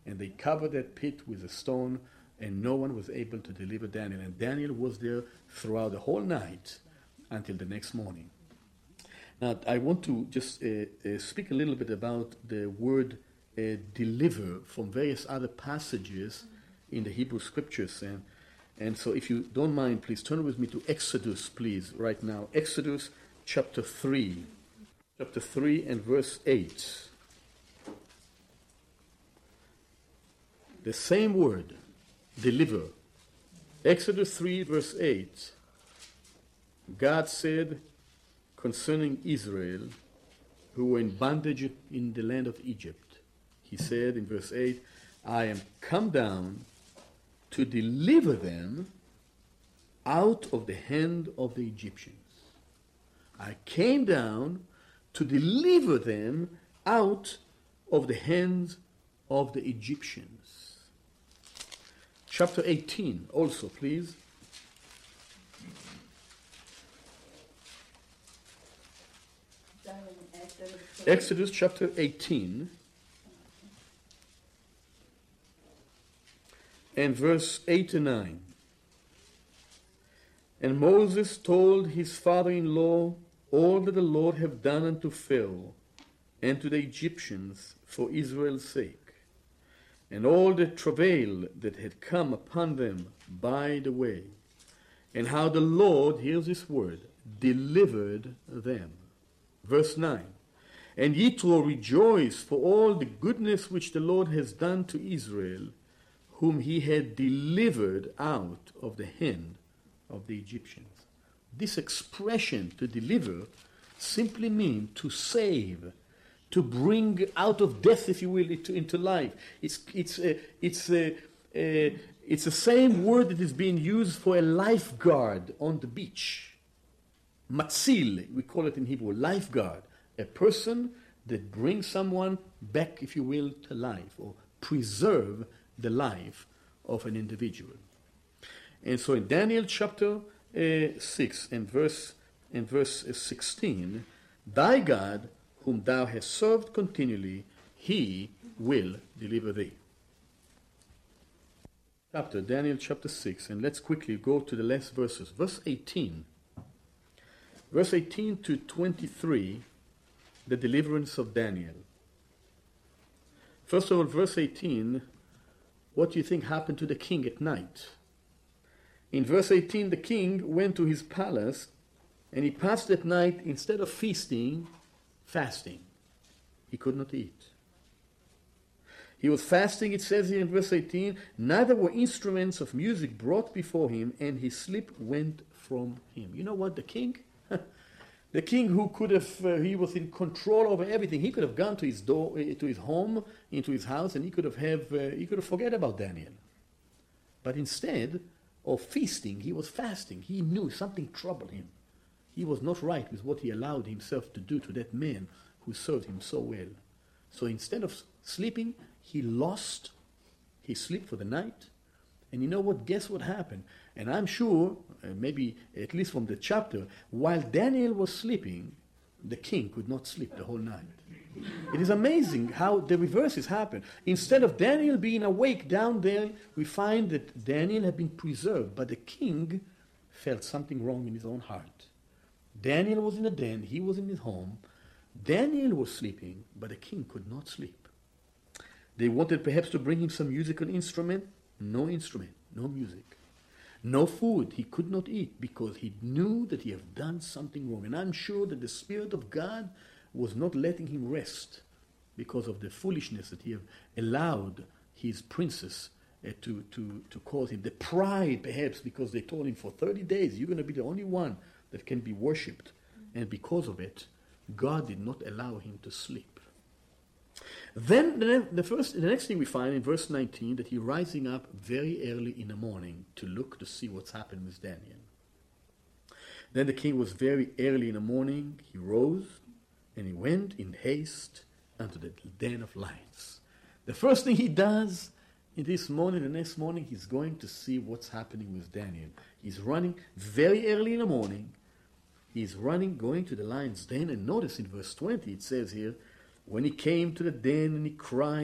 and they covered that pit with a stone, and no one was able to deliver Daniel. And Daniel was there throughout the whole night until the next morning. Now, I want to just uh, uh, speak a little bit about the word uh, deliver from various other passages in the Hebrew Scriptures. And, and so if you don't mind, please turn with me to Exodus, please, right now. Exodus chapter three. Chapter three and verse eight. The same word, deliver. Exodus three, verse eight. God said concerning Israel, who were in bondage in the land of Egypt, he said in verse eight, I am come down to deliver them out of the hand of the Egyptians. I came down to deliver them out of the hands of the Egyptians. Chapter eighteen also, please. Exodus chapter eighteen and verse eight to nine. And Moses told his father-in-law all that the Lord have done unto Pharaoh and to the Egyptians for Israel's sake, and all the travail that had come upon them by the way, and how the Lord, here's this word, delivered them. Verse nine. And Yitro rejoiced for all the goodness which the Lord has done to Israel, whom he had delivered out of the hand of the Egyptians. This expression, to deliver, simply means to save, to bring out of death, if you will, into, into life. It's, it's, uh, it's, uh, uh, it's the same word that is being used for a lifeguard on the beach. Matzil, we call it in Hebrew, lifeguard. A person that brings someone back, if you will, to life, or preserve the life of an individual. And so in Daniel chapter uh, six and verse, and verse sixteen, thy God, whom thou hast served continually, he will deliver thee. Chapter, Daniel chapter six, and let's quickly go to the last verses. Verse eighteen. Verse eighteen to twenty-three, the deliverance of Daniel. First of all, verse eighteen, what do you think happened to the king at night? In verse eighteen, the king went to his palace, and he passed that night, instead of feasting, fasting. He could not eat. He was fasting, it says here in verse eighteen, neither were instruments of music brought before him, and his sleep went from him. You know what, the king? The king who could have, uh, he was in control over everything. He could have gone to his door, uh, to his home, into his house, and he could have, have uh, he could have forget about Daniel. But instead of feasting, he was fasting. He knew something troubled him. He was not right with what he allowed himself to do to that man who served him so well. So instead of sleeping, he lost his sleep for the night. And you know what? Guess what happened? And I'm sure, uh, maybe at least from the chapter, while Daniel was sleeping, the king could not sleep the whole night. It is amazing how the reverses happen. Instead of Daniel being awake down there, we find that Daniel had been preserved, but the king felt something wrong in his own heart. Daniel was in the den, he was in his home. Daniel was sleeping, but the king could not sleep. They wanted perhaps to bring him some musical instrument. No instrument, no music. No food, he could not eat because he knew that he had done something wrong. And I'm sure that the Spirit of God was not letting him rest because of the foolishness that he had allowed his princess uh, to, to, to cause him. The pride, perhaps, because they told him for thirty days, you're going to be the only one that can be worshipped. And because of it, God did not allow him to sleep. Then the, the first, the next thing we find in verse nineteen, that he's rising up very early in the morning to look to see what's happened with Daniel. Then the king was very early in the morning. He rose and he went in haste unto the den of lions. The first thing he does in this morning, the next morning, he's going to see what's happening with Daniel. He's running very early in the morning. He's running, going to the lion's den. And notice in verse twenty, it says here, when he came to the den and he cried,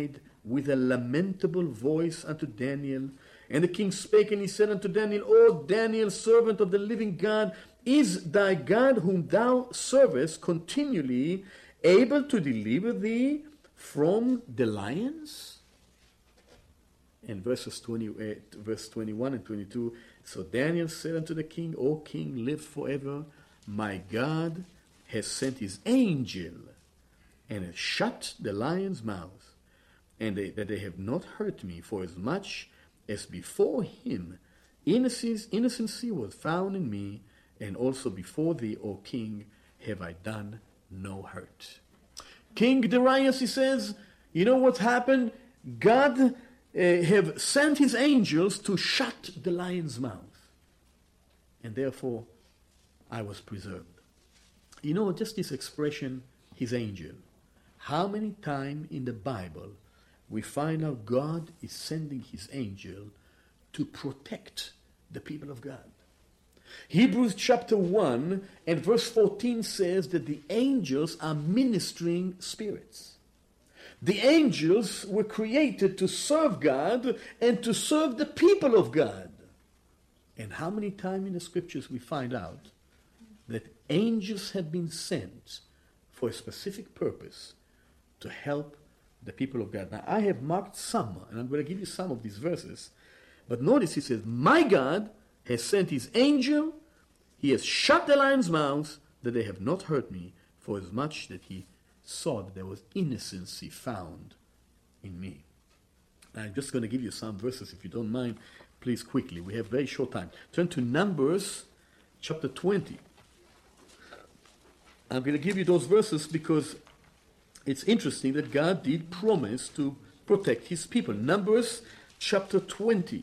with a lamentable voice unto Daniel. And the king spake, and he said unto Daniel, O Daniel, servant of the living God, is thy God whom thou servest continually able to deliver thee from the lions? And verses twenty-eight, verse twenty-one and twenty-two, so Daniel said unto the king, O king, live forever. My God has sent his angel and has shut the lions' mouths, and they, that they have not hurt me, for as much as before him innocency, innocency was found in me, and also before thee, O king, have I done no hurt. King Darius, he says, you know what's happened? God uh, have sent his angels to shut the lion's mouth, and therefore I was preserved. You know, just this expression, his angel. How many times in the Bible we find out God is sending his angel to protect the people of God? Hebrews chapter one and verse fourteen says that the angels are ministering spirits. The angels were created to serve God and to serve the people of God. And how many times in the scriptures we find out that angels have been sent for a specific purpose to help the people of God. Now, I have marked some, and I'm going to give you some of these verses. But notice he says, my God has sent his angel, he has shut the lions' mouths, that they have not hurt me, for as much that he saw that there was innocency found in me. Now, I'm just going to give you some verses, if you don't mind, please, quickly. We have very short time. Turn to Numbers chapter twenty. I'm going to give you those verses because it's interesting that God did promise to protect his people. Numbers chapter twenty.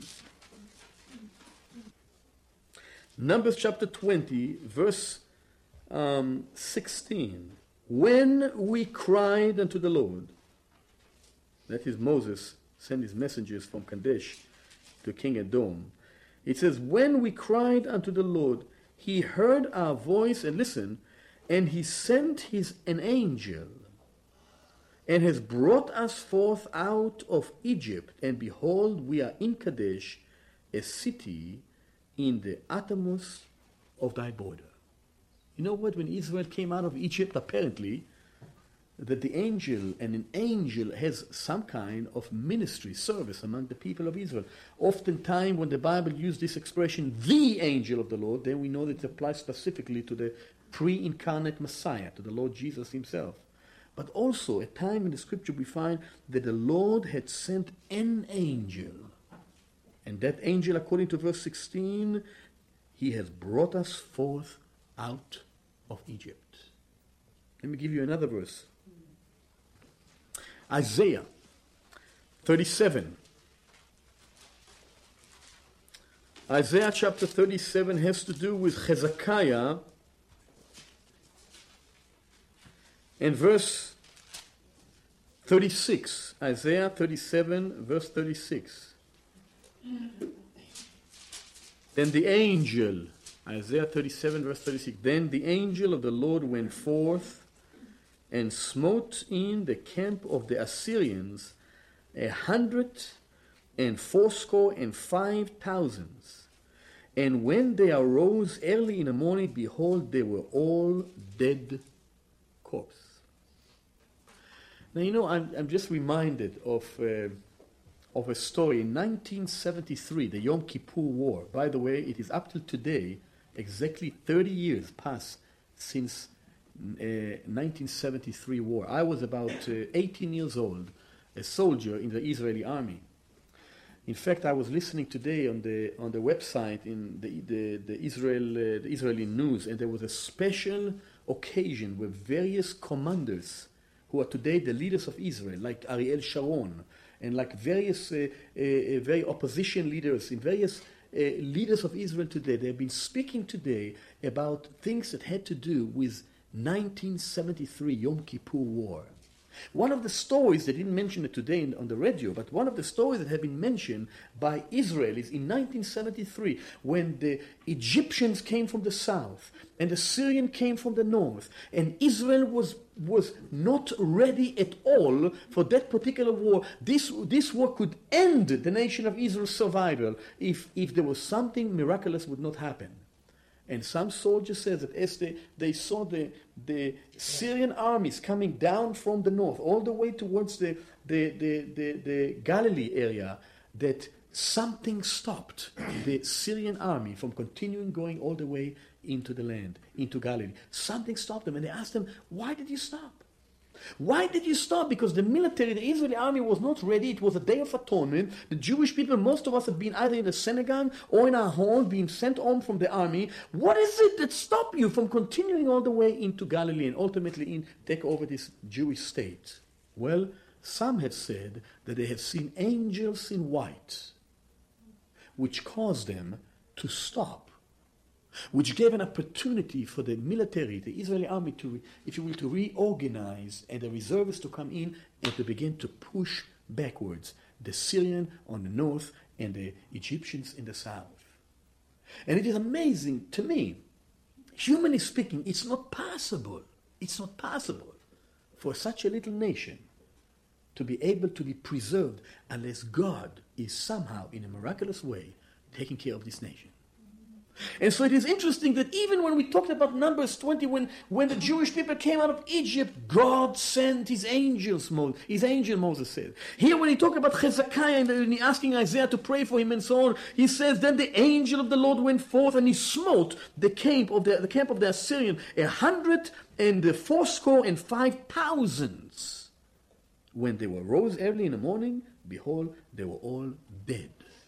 Numbers chapter twenty, verse um, sixteen. When we cried unto the Lord, that is Moses sent his messengers from Kadesh to King Edom. It says, when we cried unto the Lord, he heard our voice, and listen, and he sent his an angel, and has brought us forth out of Egypt. And behold, we are in Kadesh, a city in the uttermost of thy border. You know what? When Israel came out of Egypt, apparently, that the angel and an angel has some kind of ministry, service among the people of Israel. Oftentimes, when the Bible uses this expression, the angel of the Lord, then we know that it applies specifically to the pre-incarnate Messiah, to the Lord Jesus himself. But also, at time in the scripture we find that the Lord had sent an angel. And that angel, according to verse sixteen, he has brought us forth out of Egypt. Let me give you another verse. Isaiah thirty-seven. Isaiah chapter thirty-seven has to do with Hezekiah. And verse thirty-six, Isaiah thirty-seven, verse thirty-six. Then the angel, Isaiah thirty-seven, verse thirty-six, then the angel of the Lord went forth and smote in the camp of the Assyrians a hundred and fourscore and five thousands. And when they arose early in the morning, behold, they were all dead corpses. Now, you know, I'm, I'm just reminded of, uh, of a story in nineteen seventy-three, the Yom Kippur War. By the way, it is up till today, exactly thirty years passed since uh, nineteen seventy-three war. I was about uh, eighteen years old, a soldier in the Israeli army. In fact, I was listening today on the on the website in the the, the Israel uh, the Israeli news, and there was a special occasion where various commanders who are today the leaders of Israel, like Ariel Sharon, and like various uh, uh, very opposition leaders, in various uh, leaders of Israel today, they have been speaking today about things that had to do with nineteen seventy-three Yom Kippur War. One of the stories, they didn't mention it today in, on the radio, but one of the stories that have been mentioned by Israelis in nineteen seventy-three, when the Egyptians came from the south and the Syrian came from the north, and Israel was was not ready at all for that particular war. This, this war could end the nation of Israel's survival if, if there was something miraculous would not happen. And some soldiers said that as they, they saw the, the Syrian armies coming down from the north, all the way towards the, the, the, the, the Galilee area, that something stopped the Syrian army from continuing going all the way into the land, into Galilee. Something stopped them, and they asked them, why did you stop? Why did you stop? Because the military, the Israeli army was not ready. It was a day of atonement. The Jewish people, most of us have been either in the synagogue or in our home, being sent home from the army. What is it that stopped you from continuing all the way into Galilee and ultimately in, take over this Jewish state? Well, some have said that they have seen angels in white, which caused them to stop, which gave an opportunity for the military, the Israeli army, to, if you will, to reorganize and the reservists to come in and to begin to push backwards the Syrian on the north and the Egyptians in the south. And it is amazing to me, humanly speaking, it's not possible, it's not possible for such a little nation to be able to be preserved unless God is somehow, in a miraculous way, taking care of this nation. And so it is interesting that even when we talked about Numbers twenty, when, when the Jewish people came out of Egypt, God sent his angels, his angel, Moses said. Here when he talked about Hezekiah and he asking Isaiah to pray for him and so on, he says, then the angel of the Lord went forth and he smote the camp of the, the camp of the Assyrian, a hundred and the fourscore and five thousands. When they were rose early in the morning, behold, they were all dead.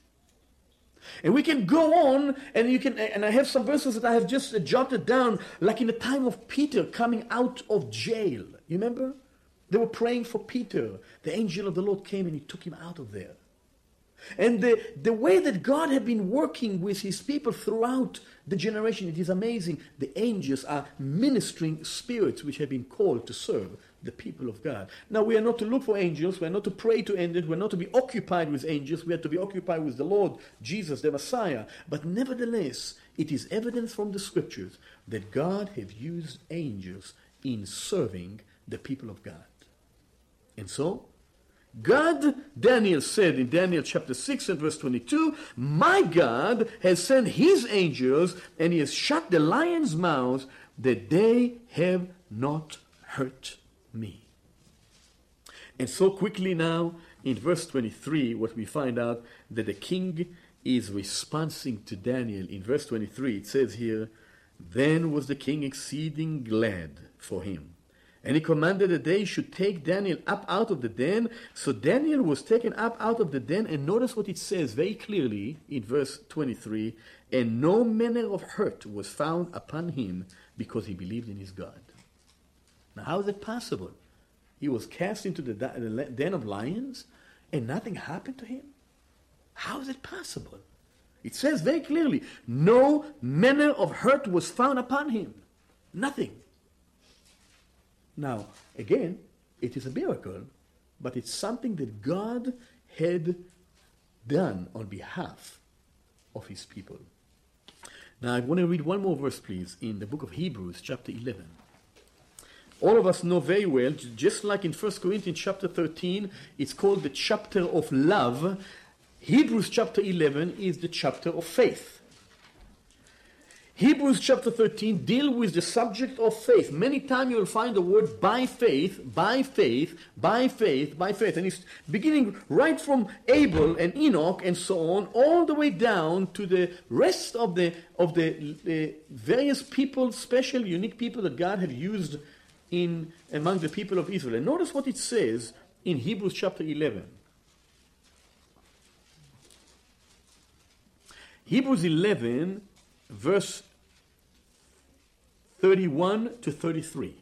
And we can go on, and you can, and I have some verses that I have just jotted down, like in the time of Peter coming out of jail. You remember? They were praying for Peter. The angel of the Lord came and he took him out of there. And the, the way that God had been working with his people throughout the generation, it is amazing. The angels are ministering spirits which have been called to serve the people of God. Now, we are not to look for angels. We are not to pray to angels. We are not to be occupied with angels. We are to be occupied with the Lord Jesus, the Messiah. But nevertheless, it is evidence from the Scriptures that God has used angels in serving the people of God. And so, God, Daniel said in Daniel chapter six and verse twenty-two, my God has sent his angels and he has shut the lions' mouths that they have not hurt me. And so quickly now, in verse twenty-three, what we find out that the king is responding to Daniel. In verse twenty-three, it says here, then was the king exceeding glad for him. And he commanded that they should take Daniel up out of the den. So Daniel was taken up out of the den. And notice what it says very clearly in verse twenty-three. And no manner of hurt was found upon him because he believed in his God. Now, how is it possible? He was cast into the den of lions and nothing happened to him? How is it possible? It says very clearly, no manner of hurt was found upon him. Nothing. Now, again, it is a miracle, but it's something that God had done on behalf of his people. Now, I want to read one more verse, please, in the book of Hebrews, chapter eleven. All of us know very well, just like in First Corinthians chapter thirteen, it's called the chapter of love. Hebrews chapter eleven is the chapter of faith. Hebrews chapter thirteen deal with the subject of faith. Many times you will find the word by faith, by faith, by faith, by faith. And it's beginning right from Abel and Enoch and so on, all the way down to the rest of the of the, the various people, special, unique people that God had used in among the people of Israel. And notice what it says in Hebrews chapter eleven. Hebrews eleven, verse thirty-one to thirty-three.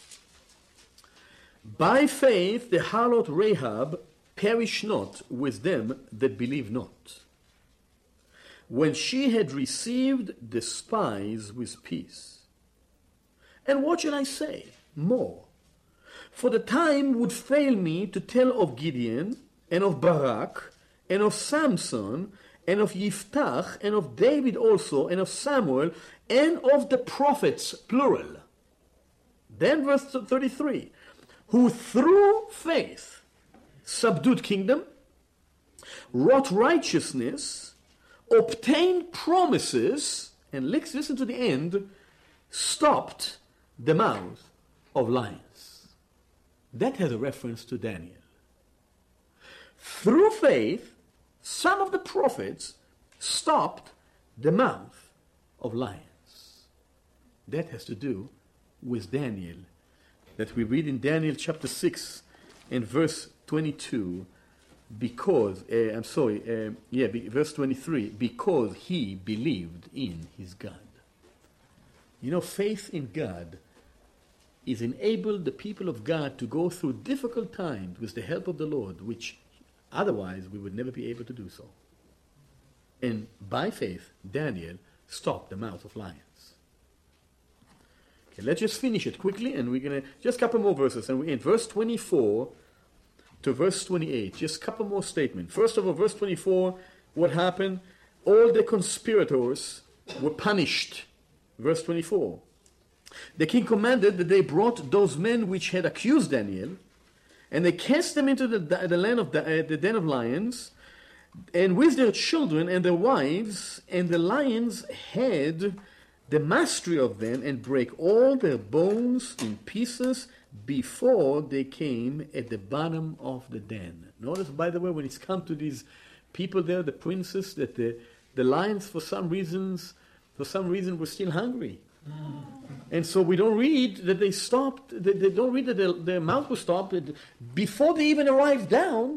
By faith the harlot Rahab perished not with them that believe not, when she had received the spies with peace. And what shall I say more? For the time would fail me to tell of Gideon, and of Barak, and of Samson, and of Yiftach, and of David also, and of Samuel, and of the prophets, plural. Then verse thirty-three, who through faith subdued kingdom, wrought righteousness, obtained promises, and let's listen to the end, stopped the mouth of lions. That has a reference to Daniel. Through faith, some of the prophets stopped the mouth of lions. That has to do with Daniel, that we read in Daniel chapter six and verse twenty-two, because, uh, I'm sorry, uh, yeah, be, verse twenty-three, because he believed in his God. You know, faith in God is enabled the people of God to go through difficult times with the help of the Lord, which otherwise we would never be able to do so. And by faith, Daniel stopped the mouth of lions. Okay, let's just finish it quickly, and we're going to, just a couple more verses, and we're in verse twenty-four to verse twenty-eight, just a couple more statements. First of all, verse twenty-four, what happened? All the conspirators were punished. Verse twenty-four. The king commanded that they brought those men which had accused Daniel, and they cast them into the, the land of the, uh, the den of lions, and with their children and their wives, and the lions had the mastery of them, and break all their bones in pieces before they came at the bottom of the den. Notice, by the way, when it's come to these people there, the princes, that the, the lions, for some reasons, for some reason, were still hungry. And so we don't read that they stopped, they, they don't read that their, their mouth was stopped. Before they even arrived down,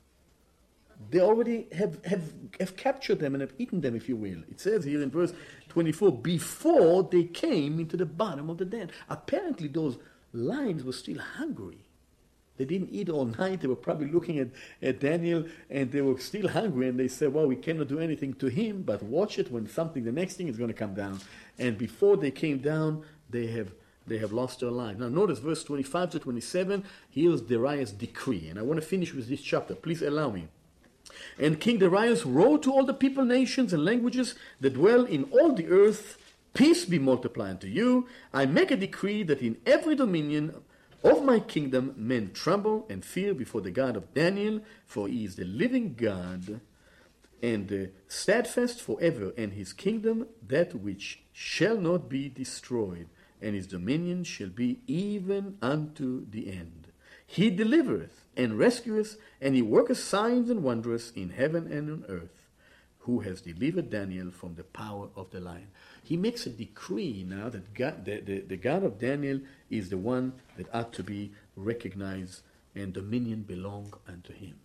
they already have, have, have captured them and have eaten them, if you will. It says here in verse twenty-four, before they came into the bottom of the den. Apparently those lions were still hungry. They didn't eat all night. They were probably looking at, at Daniel, and they were still hungry, and they said, well, we cannot do anything to him, but watch it when something, the next thing is going to come down. And before they came down, they have they have lost their life. Now notice verse twenty-five to twenty-seven, here's Darius' decree. And I want to finish with this chapter. Please allow me. And King Darius wrote to all the people, nations, and languages that dwell in all the earth, peace be multiplied unto you. I make a decree that in every dominion of my kingdom men tremble and fear before the God of Daniel, for he is the living God, and uh, steadfast forever, and his kingdom that which shall not be destroyed, and his dominion shall be even unto the end. He delivereth and rescueth, and he worketh signs and wonders in heaven and on earth, who has delivered Daniel from the power of the lion. He makes a decree now that God, the, the, the God of Daniel is the one that ought to be recognized, and dominion belong unto him.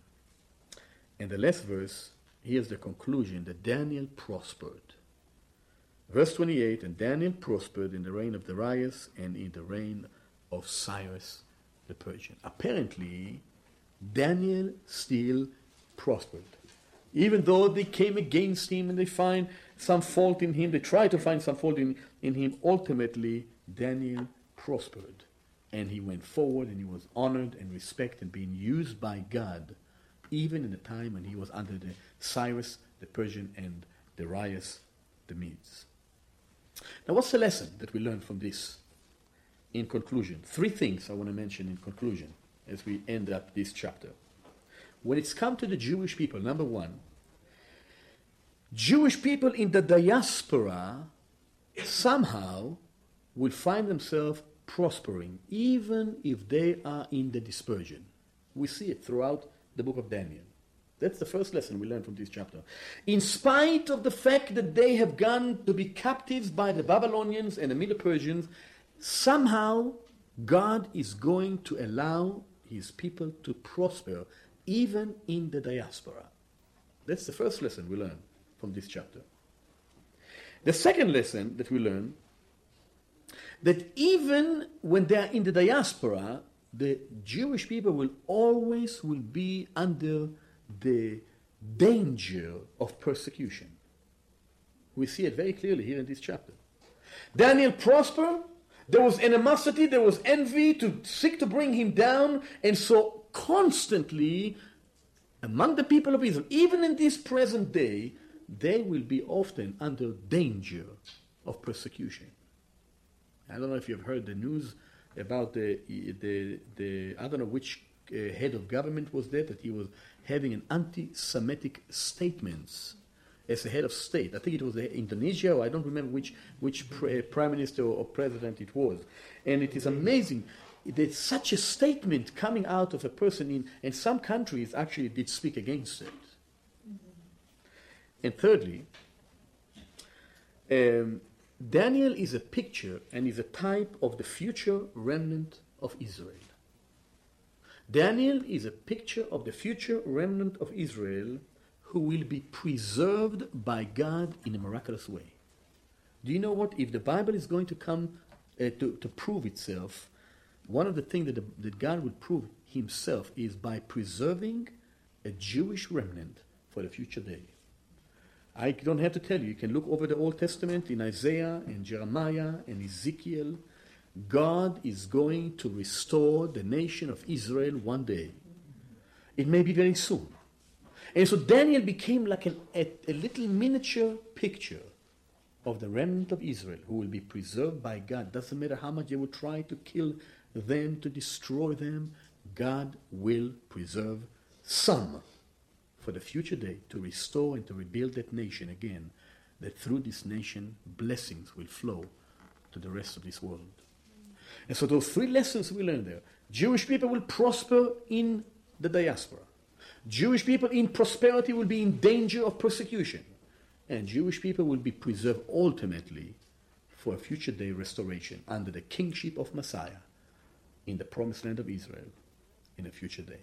And the last verse, here's the conclusion, that Daniel prospered. Verse twenty-eight, and Daniel prospered in the reign of Darius and in the reign of Cyrus the Persian. Apparently, Daniel still prospered. Even though they came against him and they find some fault in him, they try to find some fault in, in him, ultimately Daniel prospered. And he went forward and he was honored and respected and being used by God, even in the time when he was under the Cyrus the Persian and Darius the Medes. Now what's the lesson that we learn from this in conclusion? Three things I want to mention in conclusion as we end up this chapter. When it's come to the Jewish people, number one, Jewish people in the diaspora somehow will find themselves prospering, even if they are in the dispersion. We see it throughout the book of Daniel. That's the first lesson we learn from this chapter. In spite of the fact that they have gone to be captives by the Babylonians and the Medo-Persians, somehow God is going to allow his people to prosper even in the diaspora. That's the first lesson we learn from this chapter. The second lesson that we learn, that even when they are in the diaspora, the Jewish people will always will be under the danger of persecution. We see it very clearly here in this chapter. Daniel prospered. There was animosity, there was envy to seek to bring him down, and so constantly among the people of Israel, even in this present day, they will be often under danger of persecution. I don't know if you've heard the news about the, the, the I don't know which uh, head of government was there, that he was having an anti-Semitic statements as a head of state. I think it was Indonesia, or I don't remember which, which pre- prime minister or president it was. And it is amazing. There's such a statement coming out of a person in, and some countries actually did speak against it. Mm-hmm. And thirdly, um, Daniel is a picture and is a type of the future remnant of Israel. Daniel is a picture of the future remnant of Israel who will be preserved by God in a miraculous way. Do you know what? If the Bible is going to come uh, to, to prove itself, one of the things that, the, that God will prove himself is by preserving a Jewish remnant for the future day. I don't have to tell you. You can look over the Old Testament in Isaiah and Jeremiah and Ezekiel. God is going to restore the nation of Israel one day. It may be very soon. And so Daniel became like an, a, a little miniature picture of the remnant of Israel who will be preserved by God. Doesn't matter how much they will try to kill them, to destroy them, God will preserve some for the future day to restore and to rebuild that nation again, that through this nation blessings will flow to the rest of this world. And so those three lessons we learn there. Jewish people will prosper in the diaspora. Jewish people in prosperity will be in danger of persecution. And Jewish people will be preserved ultimately for a future day restoration under the kingship of Messiah in the promised land of Israel in a future day.